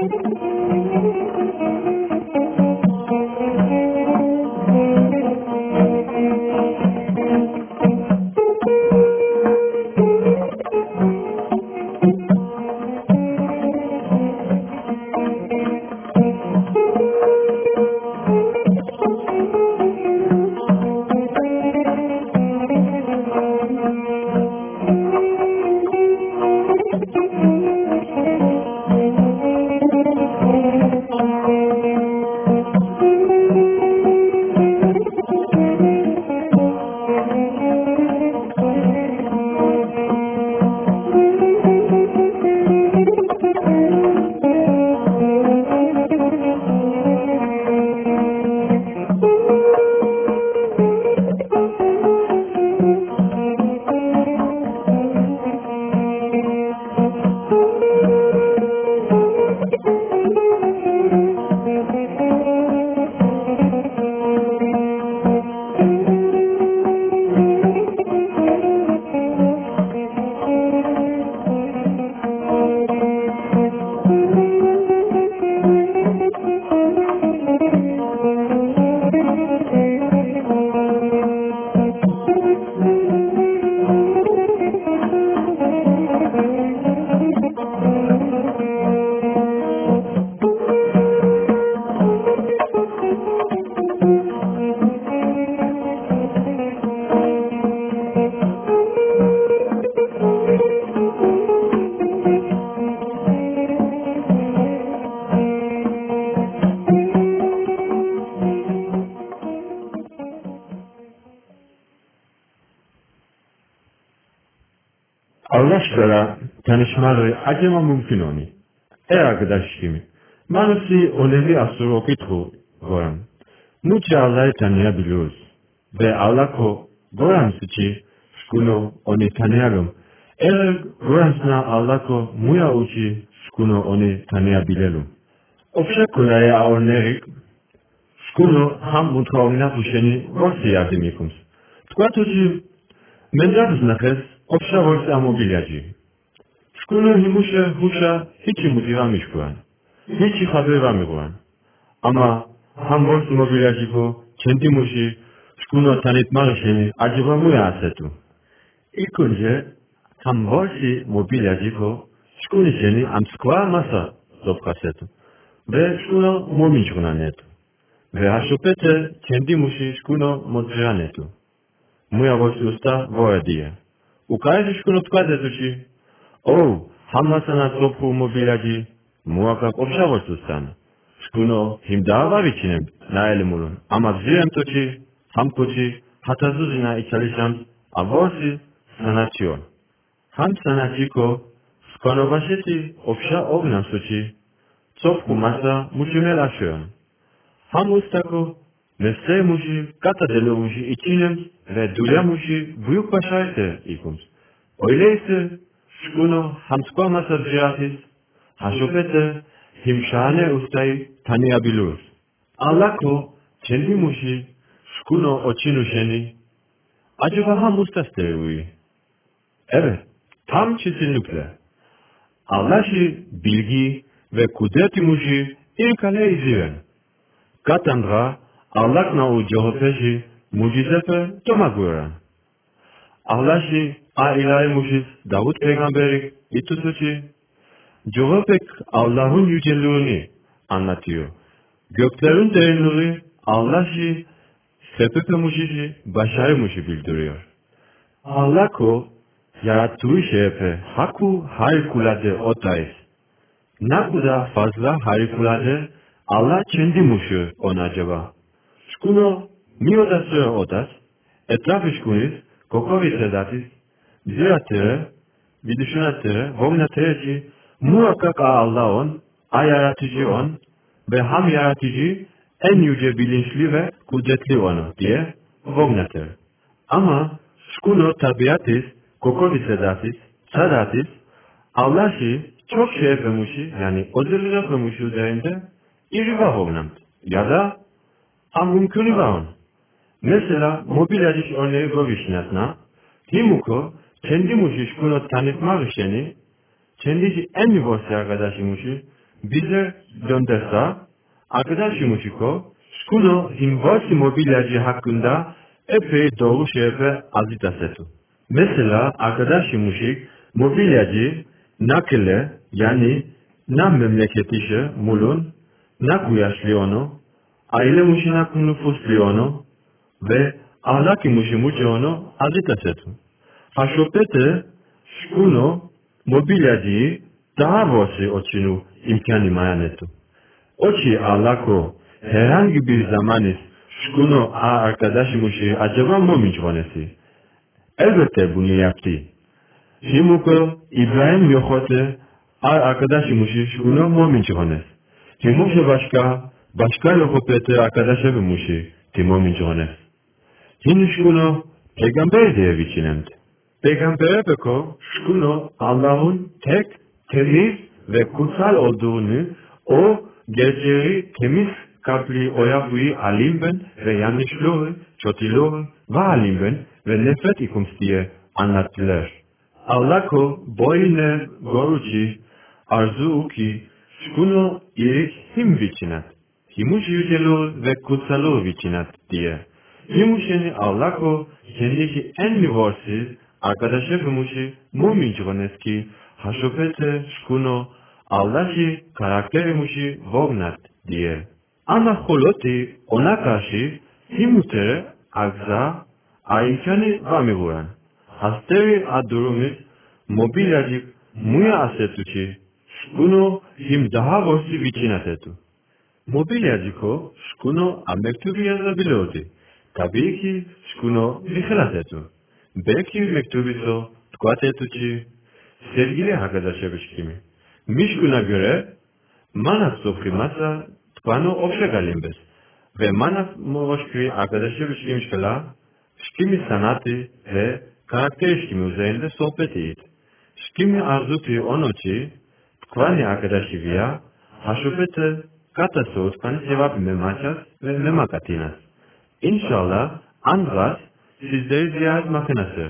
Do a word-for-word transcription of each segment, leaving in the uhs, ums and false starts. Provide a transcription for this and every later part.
Allah'la tanışmaları acaba mümkün onu. Ey arkadaşım, manası önemli asır okutu Goran. Muçı Allah'ı tanıyabiliyoruz. Ve Allah'ı Goran sıçı, şkuno onu tanıyalım. Eğer Goran'sına Allah'ı muya uçı, şkuno onu tanıyabilelim. Ofşa kulaya örnek, şkuno ham mutfağına tuşeni varsa yardım yıkımız. Tkvatocu, mendradız nakes, ofşa varsa mobilyacı. Şkuno himuşa huşa hiç mutivamış kuan. Hiç haber kuan. Ama ham varsa mobilyacı bu, kendi muşi, şkuno tanıtmak için acaba muya asetu. İlk önce, ham varsa mobilyacı bu, şkuno seni amskva masa zopkasetu. Ve şkuno mominçkuna netu. Ve haşopete kendi muşi şkuno modrya netu. Muya varsa usta voya diye. Ukayı şkuno tkazetuçi. Oh, hamma sana topu mobilyacı, muhakkak ofşa varsa ustan. Şkuno him daha var içine naelim olun. Ama zirem toçi, ham koçi, hatasızına çalışan, avorsi sanatçıyor. Ham sanatçiko, skano başeti ofşa ognan soçi, Tsopku masa muşimel aşıyor. Ham ustako, mesleği muşi, kata deli muşi içinem ve dulya muşi büyük başarısı ikums. Öyleyse, şkuno hamskwa masa ziyatis, haşopete himşahane ustayı tanıyabiliyoruz. Allah'ko kendi muşi, şkuno oçinuşeni, acaba ham ustasteyi. Evet, tam kesinlikle. Allah'ı bilgi ve kudreti muşi ilkale izleyen. Katandra Allah'na u Cehopeşi mucizepe tomaguran. Allah'ı a ilahi muşiz Davut peygamberi itutuçi. Cehopek Allah'ın yüceliğini anlatıyor. Göklerin derinliği Allah'ı sepepe muşizi başarı muşi bildiriyor. Allah'ı yarattığı şeype haku harikulade otayız. Ne kadar fazla harikulade Allah kendi muşu ona acaba. Şkuno mi odası odas, etrafı şkuniz, kokovi sedatis, ziratere, vidüşünatere, vognatere muhakkak Allah on, a yaratıcı on ve ham yaratıcı en yüce bilinçli ve kudretli onu diye vognatere. Ama şkuno tabiatis, kokovi sedatis, sadatis, Allah'ı çok şey yapmışı, yani özellik yapmışı üzerinde iri vahomlam. Ya da amümkünü vahon. Mesela mobilyacı örneği govişnasına, himuko kendi muşi şkuno tanıtmak işini, kendisi en mübossi arkadaşı muşi, Bize dönderse, arkadaş Yumuşiko, şunu inversi mobilyacı hakkında epey doğru şeyler azitasetu. Mesela arkadaş Yumuşik, mobilyacı, nakile, yani na memleketişe mulun, na kuyaşlıyonu, aile muşina nüfuslıyonu ve ahlak muşimucunu azitasetu. Haşopete, şunu mobilyacıyı daha borsi oçinu imkanı mayanetu. Oçi Allah'ko herhangi bir zamanız şunu a arkadaşımışı acaba mı minçvanesi? Elbette bunu yaptı. Himuko İbrahim Yokote a arkadaşımışı şunu mu minçvanes? Himuşe başka, başka Yokopete arkadaşımışı timo minçvanes. Hin şunu peygamber diye biçinemdi. Peygambere beko şunu Allah'ın tek, temiz ve kutsal olduğunu o gerçeği temiz kalpli oyavuyu alim ben ve yanlışlığı, kötülüğü ve alim ben ve nefret ikums diye anlattılar. Allah ko boyne goruci arzu ki şunu irik him biçinat. Himuş yüceliği ve kutsalığı biçinat diye. Himuşeni Allah ko kendisi en mivorsiz arkadaşı himuşi mumincroneski haşopete şkuno Allah'ı karakteri muşi vognat diye. Ama holoti ona karşı himutere agza ayıkanı vamivuran. Hasteri adurumuz mobilyacık muya asetuçi şkuno him daha vorsi viçinatetu. Mobilyacıko şkuno a mektubu yazabiliyordu. Tabii ki şkuno vihelatetu. Belki mektubiso tkuatetuçi sevgili arkadaşeviş kimi. Mişkuna göre manas sofrimasa tkvano opşegalimbes. Ve manas movoşkri arkadaşeviş kimişkala şkimi sanatı ve karakteri kimi üzerinde sohbet eğit. Şkimi arzuti onoçi tkvani arkadaşivya haşupete kata soğut kanı cevap memaças ve memakatinas. İnşallah Andras sizleri ziyaret makinesi.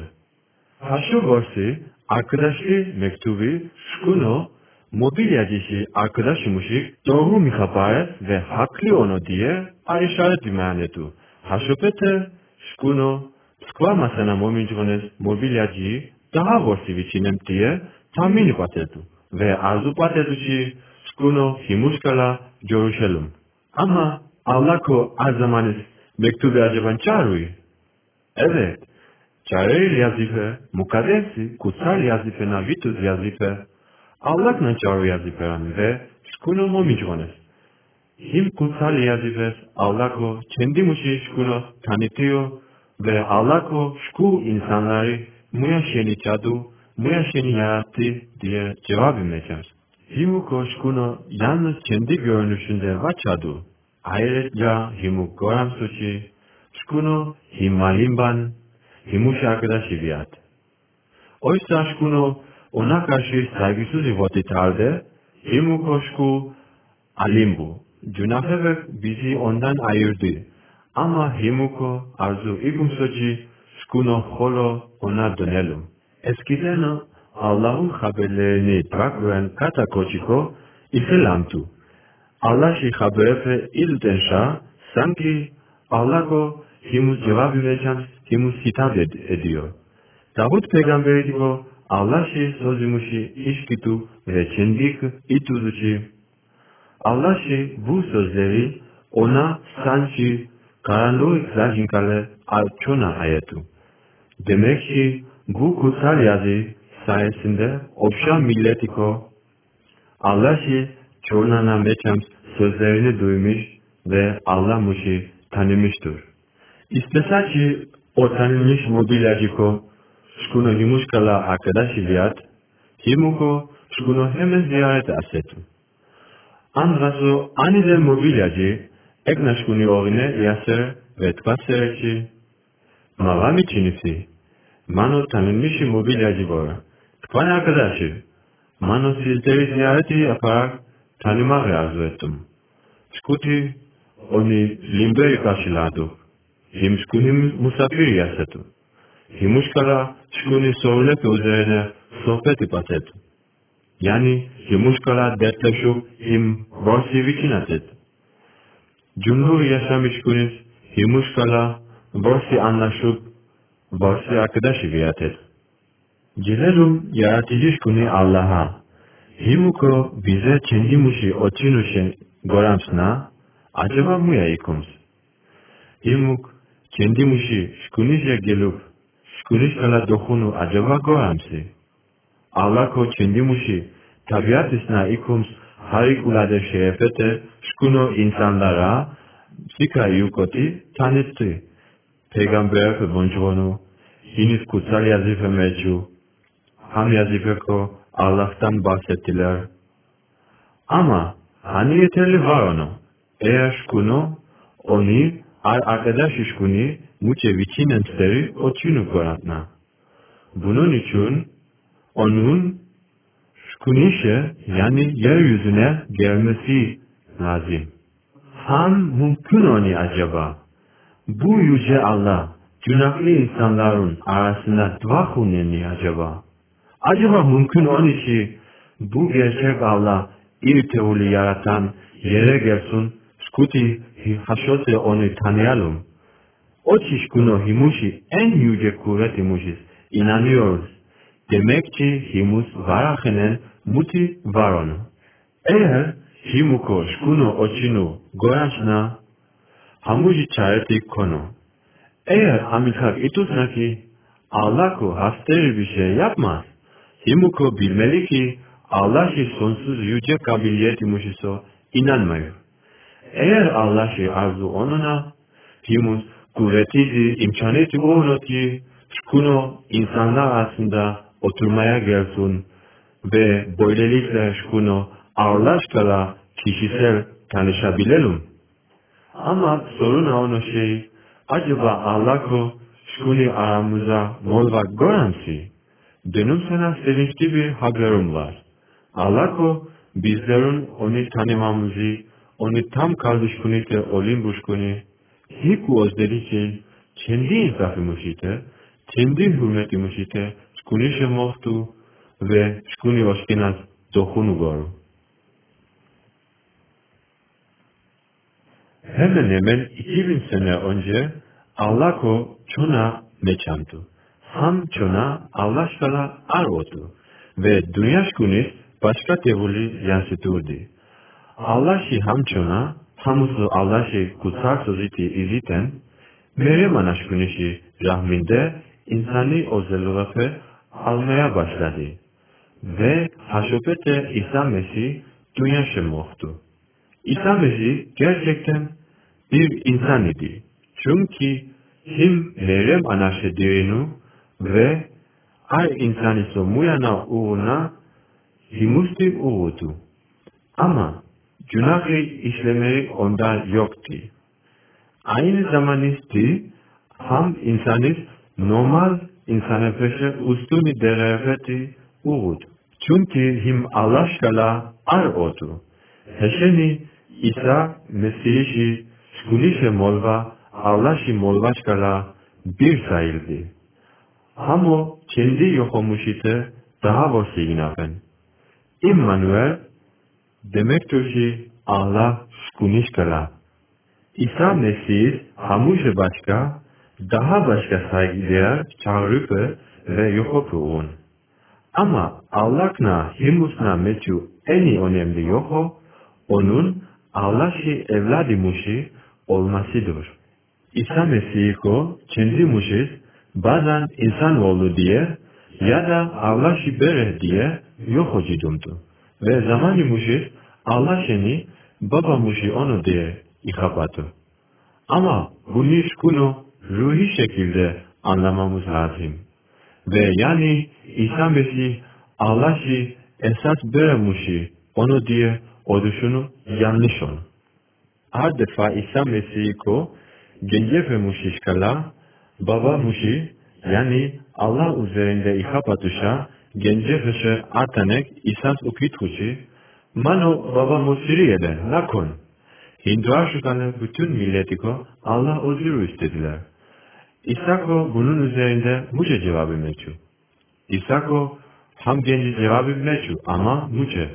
Haşu borsi arkadaşlı mektubu şkuno mobilyacışı arkadaşımışı doğru mihabaret ve haklı onu diye a işaret dümanetu. Haşupete şkuno skva masana momincrones mobilyacıyı daha borsi viçinem diye tahmin patetu. Ve arzu patetu ki şkuno himuşkala görüşelim. Ama Allah ko az zamanız mektubu acaba çağırıyor. Evet, çağrı yazıfı, mukaddesi, kutsal yazıfı na vitus yazıfı, Allah'la çağrı yazıfı ve şkuno momicrones. Him kutsal yazıfı Allah'ko kendi muşi şkuno tanıtıyor ve Allah'ko şku insanları muya şeni çadu, muya şeni yarattı diye cevap vermeyecek. Himuko şkuno yalnız kendi görünüşünde va çadu. Ayrıca himu goram suçi, şkuno himalimban, himuş arkadaşı biat. Oysa şkuno ona karşı saygısız vakit halde, himu koşku alimbu. Günahı ve bizi ondan ayırdı. Ama himuko arzu igumsoci, şkuno holo ona dönelim. Eskiden Allah'ın haberlerini bırakıran kata koçiko, İslam'tu. Allah'ı habere ildenşa sanki Allah'o himus cevap vereceğim, himus hitap ed ediyor. Davut peygamberi diyor, Allah'ı sözümüşü işkitu ve çendik ituzuçi. Allah'ı bu sözleri ona sanki karanlık zahinkale açona ayetu. Demek ki bu kutsal yazı sayesinde Opşa milletiko Allah'ı çoğunana meçam sözlerini duymuş ve Allah'mışı tanımıştır. İstese ki o tanınmış mobilyacıko şkuno himuşkala arkadaşı viyat, himuko şkuno hemen ziyaret asetu. Andraso anide mobilyacı ekna şkuni orine yaser ve tvasereçi. Mavami çinisi, mano tanınmış mobilyacı bora. Tkvan arkadaşı, mano sizleri ziyareti yaparak tanımak arzu ettim. Şkuti onu limbeyi karşıladı. Him şkuni musafir yasetu. Himuşkala şkuni sohbet üzerine sohbet ipatetu. Yani yumuşkala dertleşip him borsi vicinatet. Cumhur yaşamışkuniz yumuşkala borsi anlaşıp borsi arkadaşı viyatet. Gelelim yaratıcı kuni Allah'a. Himuko bize kendimuşi otinuşen goramsna acaba mu yayikums. Himuk kendimuşi şkunişe gelip şkunişkala dokunu acaba goramsi. Allah ko kendimuşi tabiatisna ikums harikulade şerefete şkuno insanlara sika yukoti tanıttı. Peygamber ve boncunu Hiniz kutsal yazıfe mevcu ham yazıfeko Allah'tan bahsettiler. Ama hani yeterli var onu. Eğer şkuno oni ar arkadaş şkuni muçe vicinen steri oçunu koratna. Bunun için onun şkunişe yani yeryüzüne gelmesi lazım. Ham mümkün oni acaba? Bu yüce Allah günahlı insanların arasında dua huneni acaba? Acaba mümkün onun işi bu gerçek Allah irteuli yaratan yere gelsin, skuti haşote onu tanıyalım. O çişkuno himuşi en yüce kuvvet himuşiz, inanıyoruz. Demek ki himus varahenen muti var onu. Eğer himuko şkuno oçinu goraşna hamuji çaretik konu. Eğer amikak itusna ki Allah ko hasteri bir şey yapmaz. Himuko bilmeli ki Allah şey sonsuz yüce kabiliyet imuşiso inanmıyor. Eğer Allah şey arzu onuna, himus kuvvetizi imkaneti onu ki şkuno insanlar arasında oturmaya gelsin ve böylelikle şkuno Allah'la kişisel tanışabilelim. Ama sorun onu şey, acaba Allah ko şkuni aramıza molvak goramsi? Dönüm sana sevinçli bir haberim var. Allah ko bizlerin onu tanımamızı, onu tam kalbişkunite olim buşkuni, hiku özdelice kendi insafımışite, kendi hürmetimişite, şkunişe mohtu ve şkuni oşkinaz dokunu goru. Hemen hemen iki bin sene önce Allah ko çona meçantu. Ham çona Allah şkala ar otu. Ve dünya şkunis başka tevuli yansıtırdı. Allah şi ham çona, hamusu Allah şi kutsal söziti iziten, Meryem ana şkunişi rahminde insani özelliği almaya başladı. Ve haşopete İsa Mesih dünya şemoktu. İsa Mesih gerçekten bir insan idi. Çünkü him Meryem anaşı dirinu ve ay insan iso muyana uğuna himusti uğudu. Ama günahı işlemeyi onda yoktu. Aynı zamanisti ham insanis normal insana peşe ustuni dereveti uğudu. Çünkü him Allah şkala ar odu. Heşeni İsa Mesih'i şkunişe molva Allah'ı molva şkala bir sayıldı. Hamo kendi yokumuşite daha borsi inafen. İmmanuel demektir ki Allah şkuniş kala. İsa Mesih hamuşe başka, daha başka saygıdeğer çağrıpı ve yokopuğun. Ama Allah'na himusna meçu en önemli yoko, onun Allah'ı evladimuşi olmasıdır. İsa Mesih'ko kendi muşiz bazen insanoğlu diye ya da Allah'ı bere diye yok ocidumdu. Ve zamanı muşiz Allah'ını baba muşi onu diye ikabatı. Ama bunu şkunu ruhi şekilde anlamamız lazım. Ve yani İsa Mesih Allah'ı esas bere muşi onu diye o düşünü yanlış onu. Her defa İsa Mesih'ko gencefe muşişkala baba muşi yani Allah üzerinde ikapatışa gencefeşe atanek İsas ukituşi mano baba musiriyede nakon. Hindu aşıkanı bütün milletiko Allah özür istediler. İsako bunun üzerinde muşe cevabı meçhu. İsako Hamgenci cevabı meçhu ama muce.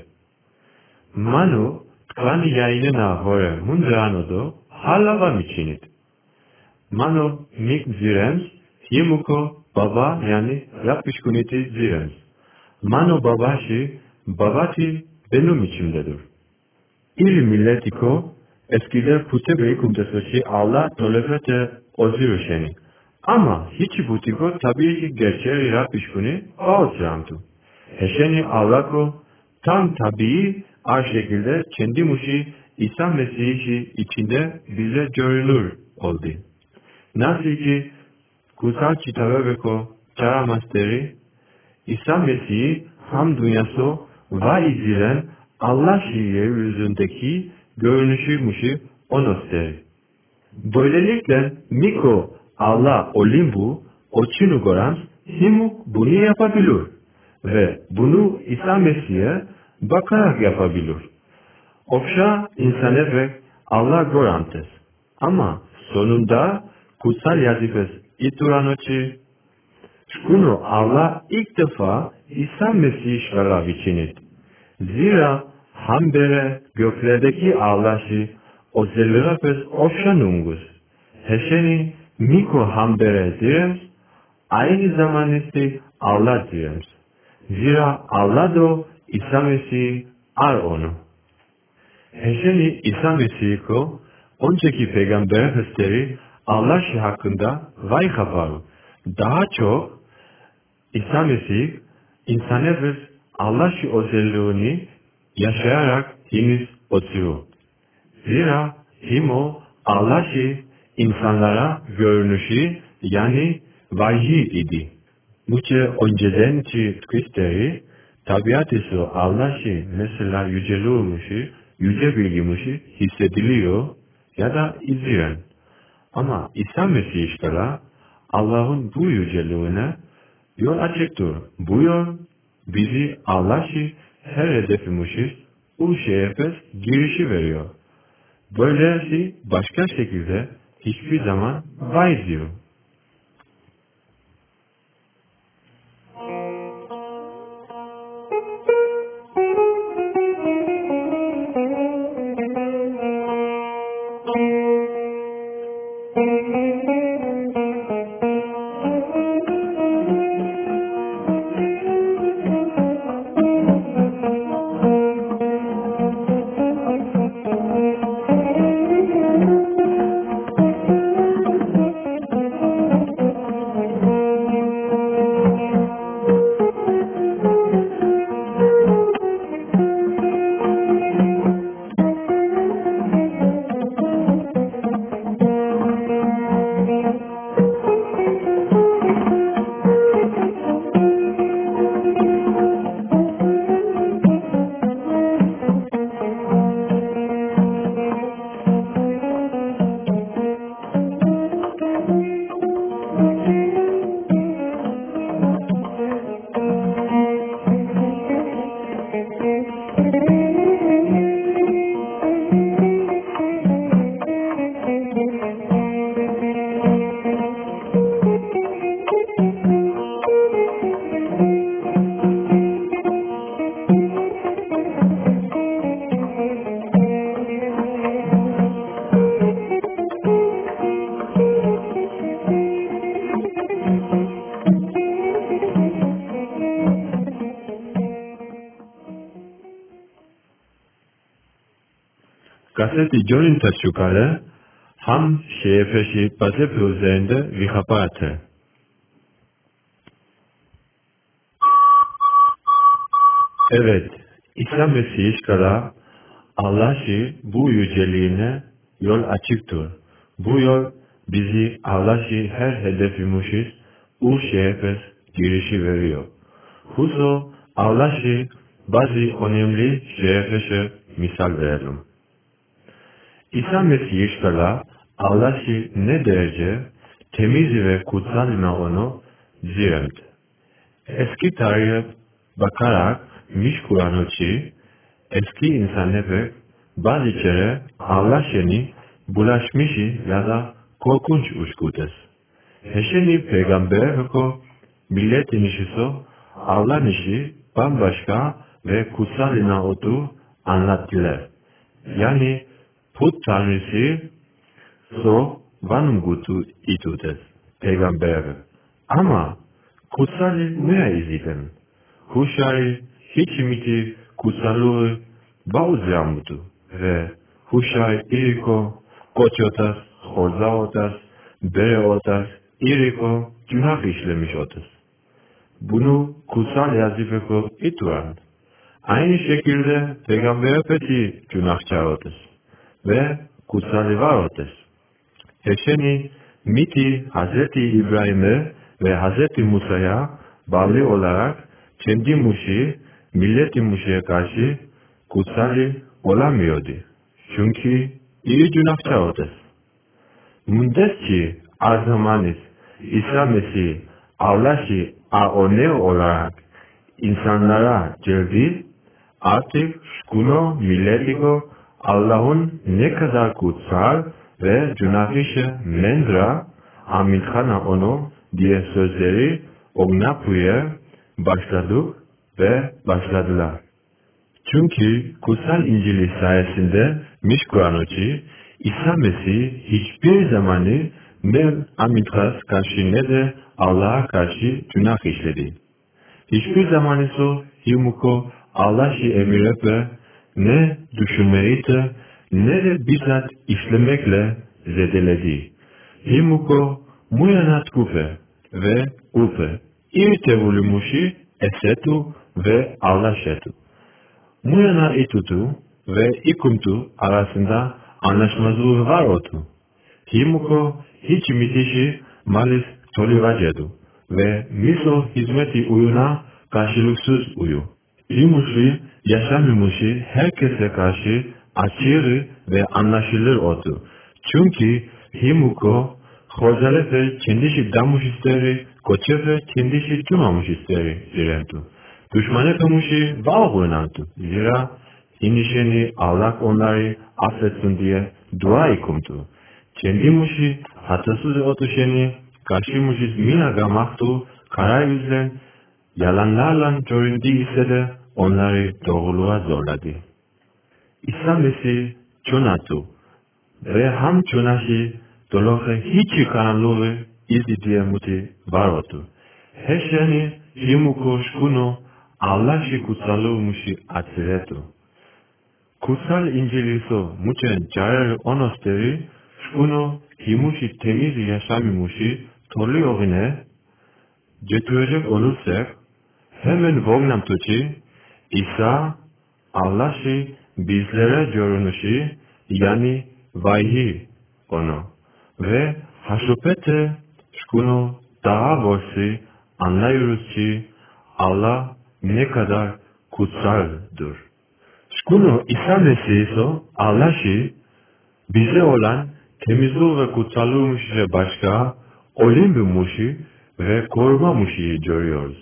Manu klani yayınına hore mundranodo halava miçinit. Mano mik zirems, himuko baba yani yapışkuniti zirems. Mano babaşi, babati benim içimdedir. İl milletiko, eskide pute kumtesoşi Allah tolefete oziruşeni. Ama hiç butiko tabii ki gerçeği yapışkuni bağışlandı. Heşeni Allah'ko tam tabii ar şekilde kendi muşi İsa Mesih'i içinde bize görünür oldu. Nasıl ki kutsal kitabı ve ko çaramasteri İsa Mesih'i ham dünyası vay edilen Allah şiiri yüzündeki görünüşüymüşü o gösterir. Böylelikle Miko Allah Olimbu Oçinu Gorans Himuk bunu yapabilir ve bunu İsa Mesih'e bakarak yapabilir. Okşa insane ve Allah Gorantes. Ama sonunda kutsal yazıfes ituranoçi şkunu Allah ilk defa İsa Mesih şarab içinit. Zira hambere göklerdeki Allah'ı o zelirapes okşanungus. Heşeni miko hambere diyems, aynı zamanda Allah diyems. Zira Allah da İsa Mesih ar onu. Heşeni İsa Mesih'ko önceki peygamber hısteri Allah hakkında vay hafaru. Daha çok İsa Mesih insanı Allah özelliğini yaşayarak henüz oturuyor. Zira himo Allah insanlara görünüşü yani vahiy idi. Muçe önceden ki Kristeri tabiatısı Allah mesela yüceliyormuşu, yüce bilgimuşu hissediliyor ya da izleyen. Ama İsa Mesih'lere Allah'ın bu yüceliğine yol açıktır. Bu yol bizi Allah'ı her hedefimmişiz bu şeye girişi veriyor. Böylesi başka şekilde hiçbir zaman vay diyor. Gazete John'un taşukarı ham şehefeşi bazı üzerinde vihabatı. Evet, İsa Mesih'lere Allah'ı bu yüceliğine yol açıktır. Bu yol bizi Allah'ı her hedefimmişiz bu şehefes girişi veriyor. Huzo Allah'ı bazı önemli şehefeşe misal verelim. İsa Mesih'lere Allah'ı ne derece temiz ve kutsal onu ziyaret. Eski tarihe bakarak Mişkuranıçı, eski insanı ve bazı kere Allah'ını bulaşmışı ya da korkunç uçkudes. Heşeni peygamber hoko milletin işiso Allah'ın işi bambaşka ve kutsal olduğu anlattılar. Yani put tanrısı so vanungutu itudes peygamber. Ama kutsal ne izledin? Huşay hiç miti kutsallığı bağızlamudu ve Huşay iriko koçotas, horzaotas, bereotas, iriko günah işlemiş otas. Bunu kutsal yazıfeko ituan. Aynı şekilde peygamber peki günahkar otas ve kutsal var otas. Eşeni miti Hazreti İbrahim'e ve Hazreti Musa'ya bağlı olarak kendi Muşi, milleti Muşi'ye karşı kutsal olamıyordu. Çünkü iyi günahkar otas. Mundes ki arzamanız İsa Mesih Allah'ı aone olarak insanlara geldi, artık şkuno milletiko Allah'ın ne kadar kutsal ve günahışı mendra amilhana onu diye sözleri ognapuya başladık ve başladılar. Çünkü kutsal İncil'i sayesinde Mişkuranoçi, İsa Mesih hiçbir zamanı ne Amitras karşı ne de Allah'a karşı günah işledi. Hiçbir zaman ise himuko Allah'ı emirle ne düşünmeyi de ne de bizzat işlemekle zedeledi. Himuko muyanat kufe ve kufe irtevulmuşi esetu ve Allah'etu. Muyana itutu ve ikumtu arasında anlaşmazlığı var oldu. Himuko hiç mitişi malis toleracedu ve miso hizmeti uyuna karşılıksız uyu. Himuşi yaşamımuşi herkese karşı açığı ve anlaşılır oldu. Çünkü Himuko Hozalefe kendisi damuş isteri, koçefe kendisi cumamış isteri direndu. Düşmane kamuşi bağ oynandı. Zira inişeni Allah onları affetsin diye dua ikumdu. Kendi muşi hatasız otuşeni karşı muşis minaga mahtu kara yüzlen yalanlarla göründü ise de onları doğruluğa zorladı. İsa Mesih çonatı ve ham çonaşı dolohe hiç karanlığı izlediğe muti var oldu. Heşeni himuko şkuno Allah'ı kutsallığı atziretu. Kutsal İncil'iso muçen carer onosteri şkuno himuşi temiz yaşamımuşi toluyorine getirecek olursak hemen vognamtuçi İsa Allah'ı bizlere görünüşü yani vahiy onu ve haşupete şkuno daha borsi anlıyoruz ki Allah ne kadar kutsaldır. Şkuno İsa Mesih'so Allah'ı bize olan temizliği ve kutsallığımızı başka olimpimuşu ve korumamışı görüyoruz.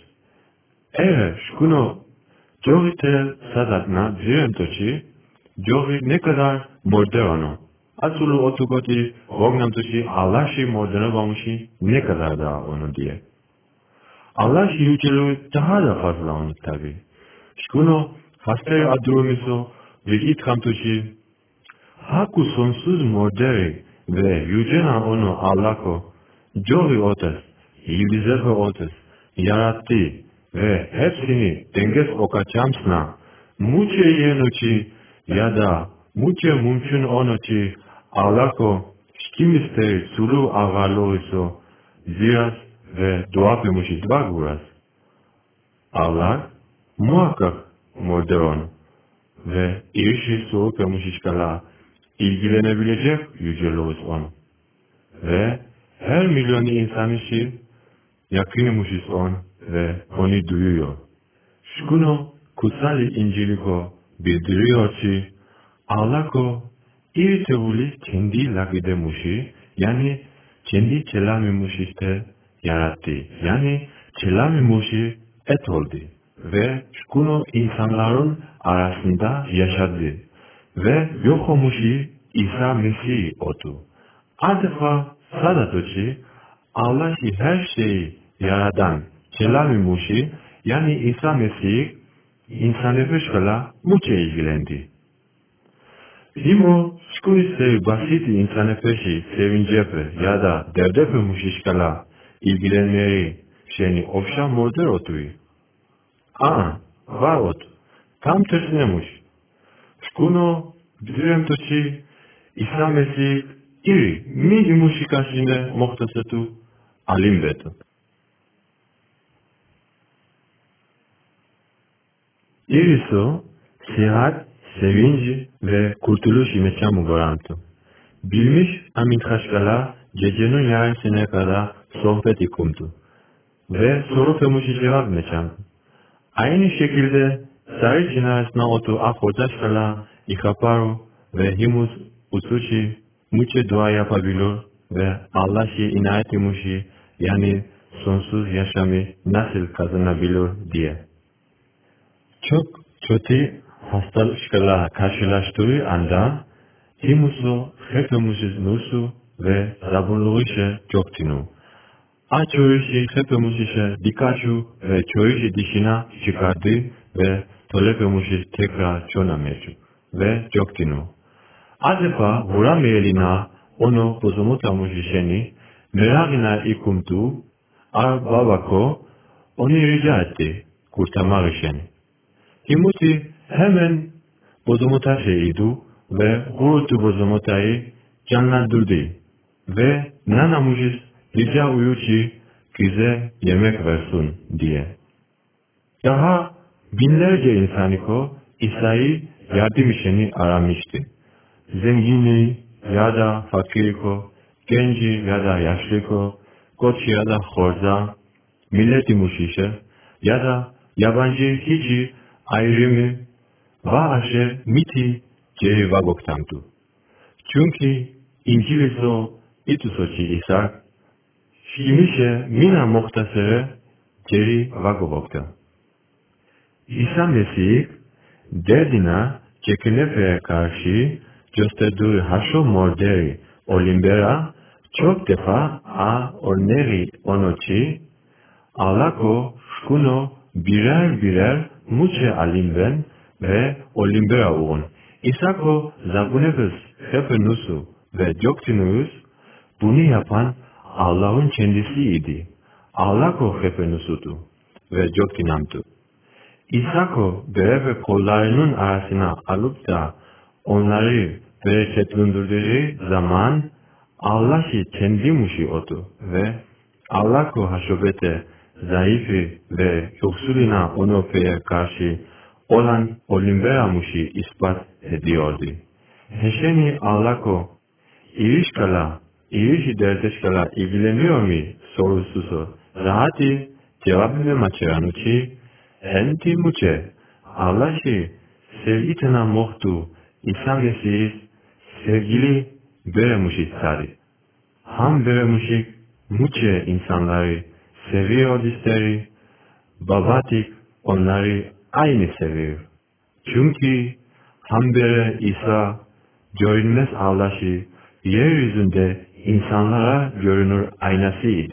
Eğer şkuno Jorite sadatna diremtoçi, Jori ne kadar moderno. Asulu otukoti vognamtoçi Allah'ı moderne olmuşu ne kadar daha onu diye. Allah yüceliği daha da fazla onu tabi. Şkuno hastaya adromiso ve itkamtoçi haku sonsuz moderi ve yücena onu Allah'o Jori otas, yıldızı otas, yarattı ve hepsini dengez okaçamsına muçe yenuçi ya da muçe mümkün onuçi Allah'o kimisteri sulu ağarlığıso ziras ve dua pemişiz baguras. Allah muhakkak modern ve işi soğuk pemişiz kala ilgilenebilecek yüceliğiz on. Ve her milyon insan işi yakınmışız on ve onu duyuyor. Şkuno kutsal İncil'iko bildiriyor ki Allah'o irtevuli kendi lakidemuşi yani kendi kelamimuşiste yarattı. Yani kelamimuşi et oldu. Ve şkuno insanların arasında yaşadı. Ve yok olmuşu İsa Mesih oldu. Adeta sadatoçi Allah'ı her şeyi yaradan kelamimuşi Yani İsa Mesih insanlıkla muçe ilgilendi. Himo şkuise basit insanlıkı sevincepe ya da derdepe muşişkala ilgilenmeyi şeyini ofşan morder otuyu. Aa, var ot. Tam tersinemiş. Şkuno bilirem toçi İsa Mesih iri mi imuşikasine muhtasatu alim betu. İriso, sihat, sevinci ve kurtuluş imkanı garanti. Bilmiş amin kaşkala gecenin yarısına kadar sohbet ikumdu. Ve soru pemuş cevap meçam. Aynı şekilde sarı cinayetine otu akordaşkala ikaparu ve himus usuçi muçe dua yapabilir ve Allah'ı inayet imuşi yani sonsuz yaşamı nasıl kazanabilir diye. Çok kötü hastalıklarla karşılaştığı anda himusu hepimizin nusu ve sabırlığı ise çoktinu. Açıyoruşi hepimiz ise birkaçu ve çoğuşi dışına çıkardı ve tolepimizi tekrar çoğunamıyor ve çoktinu. Acaba vuramayelina onu bozumutamış işeni merakına ikumtu, ar babako onu rica etti kurtarmak işeni. Himuti hemen bozumuta şeydu ve gurultu bozumutayı canlandırdı ve nanamuciz rica uyuçi bize yemek versin diye. Daha binlerce insaniko İsa'yı yardım işini aramıştı. Zengini ya da fakiriko, genci ya da yaşlıko, koç ya da horza, milleti muşişe ya da yabancı hiç ayrımı vaşe miti geri vagoktantu. Çünkü İnciliso itusoçi İsa, şimişe mina muhtasere geri vagobokta. İsa Mesih, derdine çekinefeye karşı gösterdiği haşo morderi olimbera çok defa a orneri onoçi, alako şkuno birer birer muçe alimben ve olimbera uğun. İsako zagunefes hepenusu ve doktinus bunu yapan Allah'ın kendisiydi. Allah'ko hepenusudu ve doktinamtu. İsako beraber kollarının arasına alıp da onları bereketlendirdiği zaman Allah'ı kendi muşi oldu ve Allah'ko haşobete zayıfı ve yoksuluna onopeye karşı olan olimbera muşi ispat ediyordu. Heşeni Allah'ko ilişkala, ilişki derdeşkala ilgileniyor mu sorususu rahatı cevabını maçıranuçi enti muçe Allah'ı sevgitena muhtu İsa Mesih sevgili veremuşi sari. Ham veremuşik muçe insanları seviyor isteri, babatik onları aynı seviyor. Çünkü ham vere İsa görünmez Allah'ı yeryüzünde insanlara görünür aynasıydı.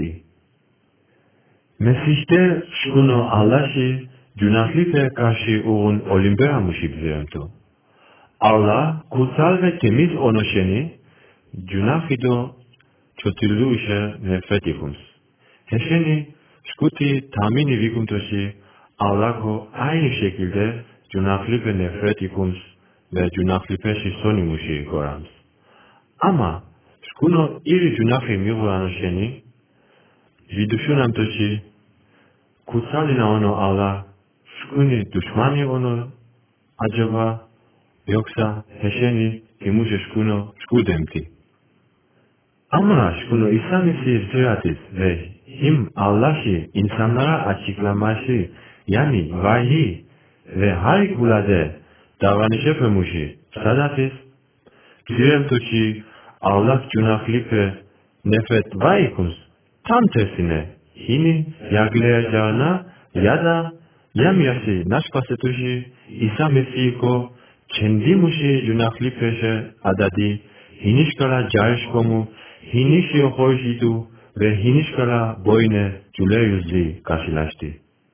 Mesih'te şunu Allah'ı günahlıkla karşı uğun olimberamışı biliyordu. Allah kutsal ve temiz onoşeni günahıdo kötülüğü işe nefret yıkums. Heşeni şkuti tahmini vikumtoşi Allah'ı aynı şekilde günahlık ve nefret yıkums ve günahlı peşi sonimuşi gorams. Ama şkuno iri günahı miğuranışeni viduşunam toçi kutsalina onu Allah şkuni düşmani onu acaba yoksa heşeni imuşe şkuno şkudemti. Ama şkuno İsa Mesih ziratis ve him Allah'ı insanlara açıklaması yani vahiy ve harikulade davranış yapımışı sadatis direm toçi Allah günahlık ve nefret vayikums tam tersine hini yargılayacağına ya da yamyası naşpasetuşi İsa Mesih'ko kendi muşi günahlı peşe adadi hinişkala carışkomu hinişi hojidu ve hinişkala boyne cüle yüzü karşılaştı.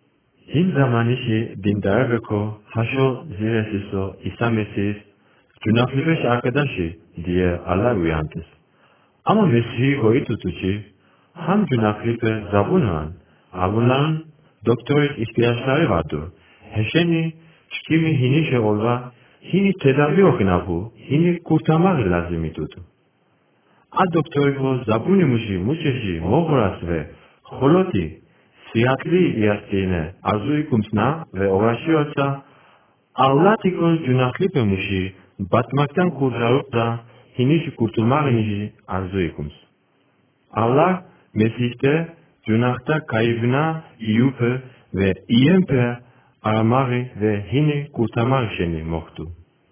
Him zamanı dindar ko haşo ziresiso İsa Mesih günahlıbeş arkadaşı diye Allah uyandı. Ama Mesih'i koyu tutucu hem günahlıbe zabunan, bunların doktorik ihtiyaçları vardır. Heşeni kimi hini şey olva, hini tedavi okinabu, hini kurtarmak lazım idudu. A doktoriko zabunimuşi, muçeşi, moğuras ve holoti, sihatli iyastine arzuikumsna ve uğraşıyorsa, Allah tikon günahlıbemuşi, batmaktan kurtarıp da hinişi kurtulmak hinişi arzuikums. Allah Mesih'te günahta kaybına iyupe ve iyempe aramak ve hini kurtarmak şeni moktu.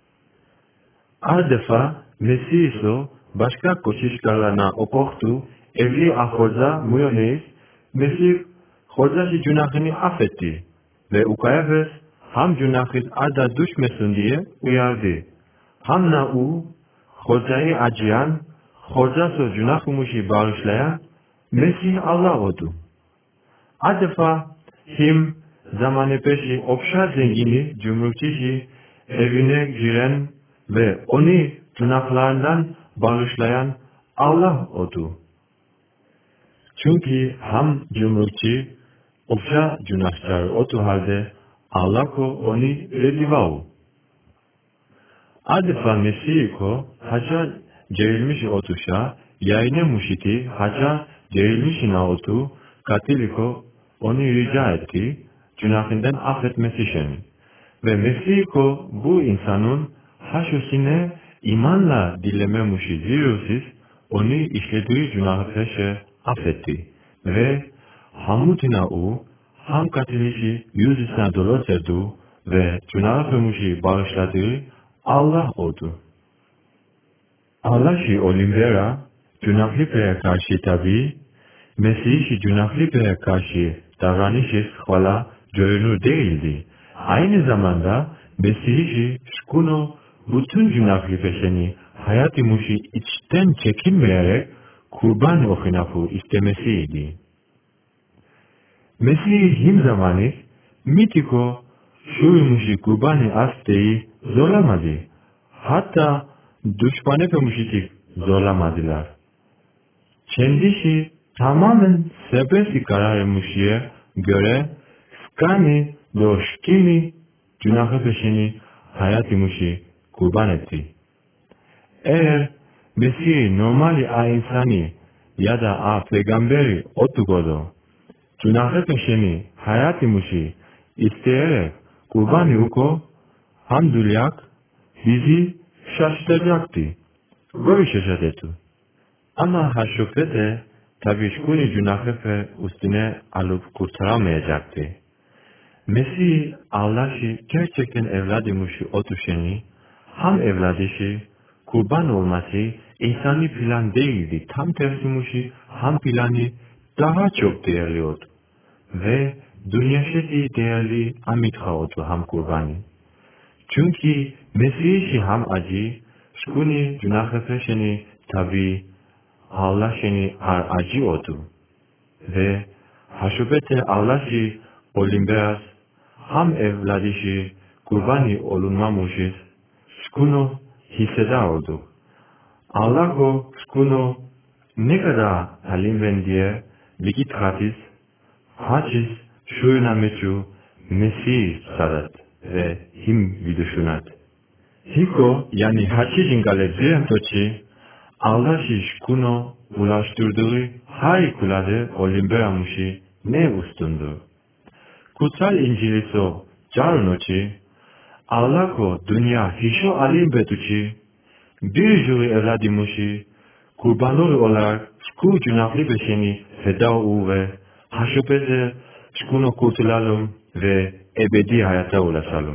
Adefa Mesih ise başka koçişkarlarına okortu, evli ahoza muyoneyiz, Mesih hozaşı günahını affetti ve ukayafes ham günahı ada düşmesin diye uyardı. Hamna u hozayı acıyan, hozası günahımızı bağışlayan Mesih Allah oldu. Adefa him zamanı peşi okşar zengini cumhurçişi evine giren ve onu günahlarından bağışlayan Allah oldu. Çünkü ham cumhurçi okşa günahkar otu halde Allah ko onu reddivau. Adefa Mesih ko haca gerilmiş otuşa yayne muşiti haca gerilmiş ina otu katiliko onu rica etti günahından affetmesi için. Ve Mesih ko bu insanın haşosine imanla dilememişi zirosiz onu işlediği günahı peşe affetti. Ve hamutina u ham katilişi yüzüsüne dolaterdu ve günahı pemişi bağışladığı Allah oldu. Allah'ı olimbera günahlıpeye karşı tabi, Mesih'i günahlıpeye karşı davranışı hala görünür değildi. Aynı zamanda Mesih'i şkuno bütün günahlıpeşeni hayatımızı içten çekinmeyerek kurban okinafu istemesiydi. Mesih him zamanı mitiko şuyumuşu kurbanı asteyi zorlamadı. Hatta düşmanı pemuşitik zorlamadılar. Kendisi tamamen serbest kararmışıya göre skani doşkimi günahı peşini hayatımızı kurban etti. Eğer Mesih normali a insani ya da a peygamberi otukodu günahı peşini hayatımızı isteyerek kurban yuko hamdülyak bizi şaşıracaktı. Böyle şaşırdı. Ama haşofete tabi şkuni günahı ve üstüne alıp kurtaramayacaktı. Mesih Allah'ı gerçekten evladıymışı otuşeni, ham evladışı kurban olması insani plan değildi. Tam tersimişi ham planı daha çok değerli oldu. Ve dünyaseti değerli amitha oldu ham kurbanı. Çünkü Mesih'i ham acı, şkuni günahı peşeni tabi Allah şeni ar acı oldu. Ve haşubete Allah'ı olimbeas ham evladışı kurbanı olunmamışız, şkunu hisseder olduk. Allah o şkunu ne kadar halim diye likit gratis, haciz şuyuna meçhu Mesih sadat ve him viduşunat. Hiko yani hacizin galeziyem toçi Allah'ı şkunu ulaştırdığı harikulade olimbeamışı ne ustundu. Kutsal İncil'i so carunoçi Allah ko dünya hişo alim betuçi bir jüri evladıymışı kurbanları olarak şku günahlı beşeni feda u ve haşupeze şkunu kurtulalım ve ebedi hayata ulaşalım.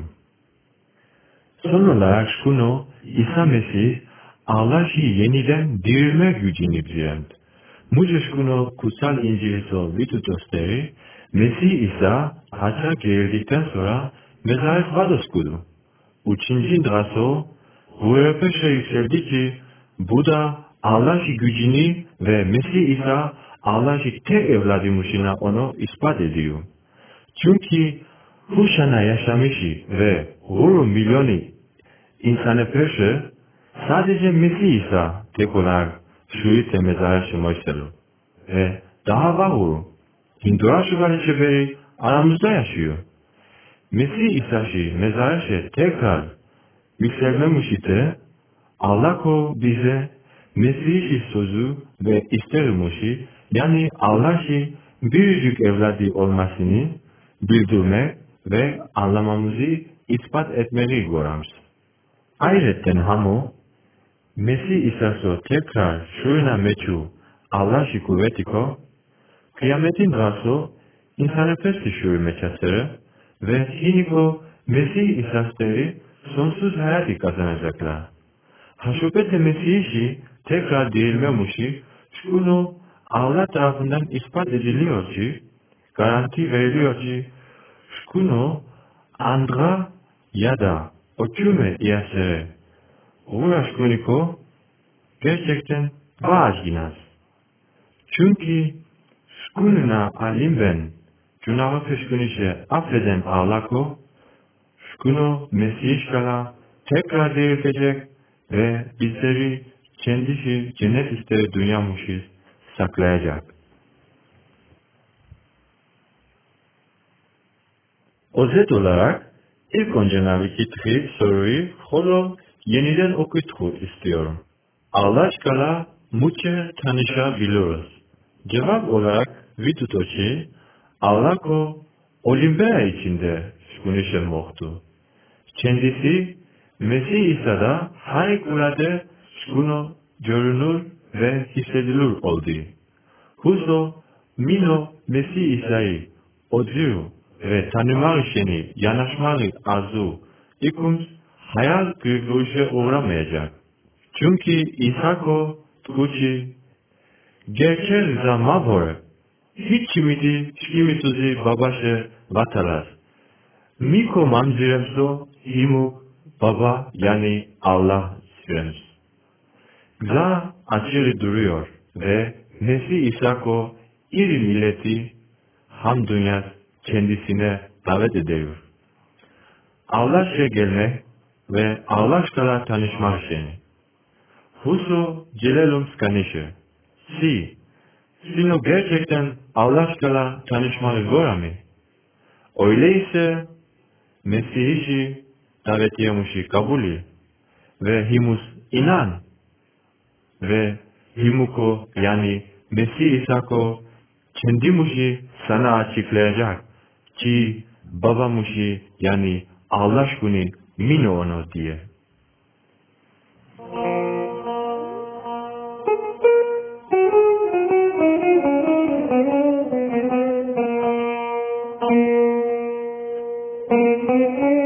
Son olarak şkunu İsa Mesih Allah'ı yeniden dirilme gücünü bilen. Muce şkunu kutsal İncil'i so vitutosteri Mesih İsa haca gerildikten sonra mezaret vados kudu. Üçüncü draso Ruhepeşe yükseldi ki bu da Allah'ı gücünü ve Mesih İsa Allah'ı tek evladıymışına onu ispat ediyor. Çünkü Huşana yaşamışı ve Huru milyonu insana karşı sadece Mesih İsa tek olarak şuyu temizler şımıştır. Ve daha var Huru. Hindular şugarı beri aramızda yaşıyor. Mesih İsa'şı mezarı tekrar yükselmemiş ise Allah ko bize Mesih sözü ve istermişi yani Allah'ı biricik evladı olmasını bildirmek ve anlamamızı ispat etmeli görürüz. Ayrıca hamu Mesih İsa'sı tekrar şuyuna meçhu Allah'ı kuvveti ko kıyametin rasu insana pesti şuyu meçhasırı ve hiniko Mesih İsa'sları sonsuz hayatı kazanacaklar. Haşupete Mesih'i tekrar dirilmemişi, şunu Allah tarafından ispat ediliyor ki, garanti veriliyor ki, şunu Andra ya da oküme iyasere uğraşkuniko gerçekten vaazginaz. Çünkü şkununa alim ben, günahı feşkunişe affeden Allah'ko, şkunu Mesih kala tekrar diriltecek ve bizleri kendisi cennet isteri dünyamışız saklayacak. Özet olarak ilk önce navikitri soruyu holo yeniden okutku istiyorum. Allah aşkına muçe tanışabiliriz. Cevap olarak vitutoçi Allah ko Olimpia içinde konuşulmuştu. Kendisi Mesih İsa'da harikulade şunu görünür ve hissedilir oldu. Huzo mino Mesih İsa'yı odur ve tanımak için yanaşmalı arzu ikimiz hayal kırıklığına uğramayacak. Çünkü İsa'ko tuğçi gerçek zaman var. Hiç kimidi kimituzi babası vatalar. Miko manziremso himu baba yani Allah siremiz. Za açırı duruyor ve Mesih İsa'ko iri milleti ham dünyas kendisine davet ediyor. Allah'a gelmek ve Allah'la tanışmak için. Husu celalum skanişi. Si, sino gerçekten Allah'la tanışmak zor mı? Öyleyse Mesih'i davetiyemişi kabulü ve himus inan ve himuko yani Mesih İsa'ko kendimuşi sana açıklayacak ki babamuşi yani Allah günü mino onu diye. Thank you.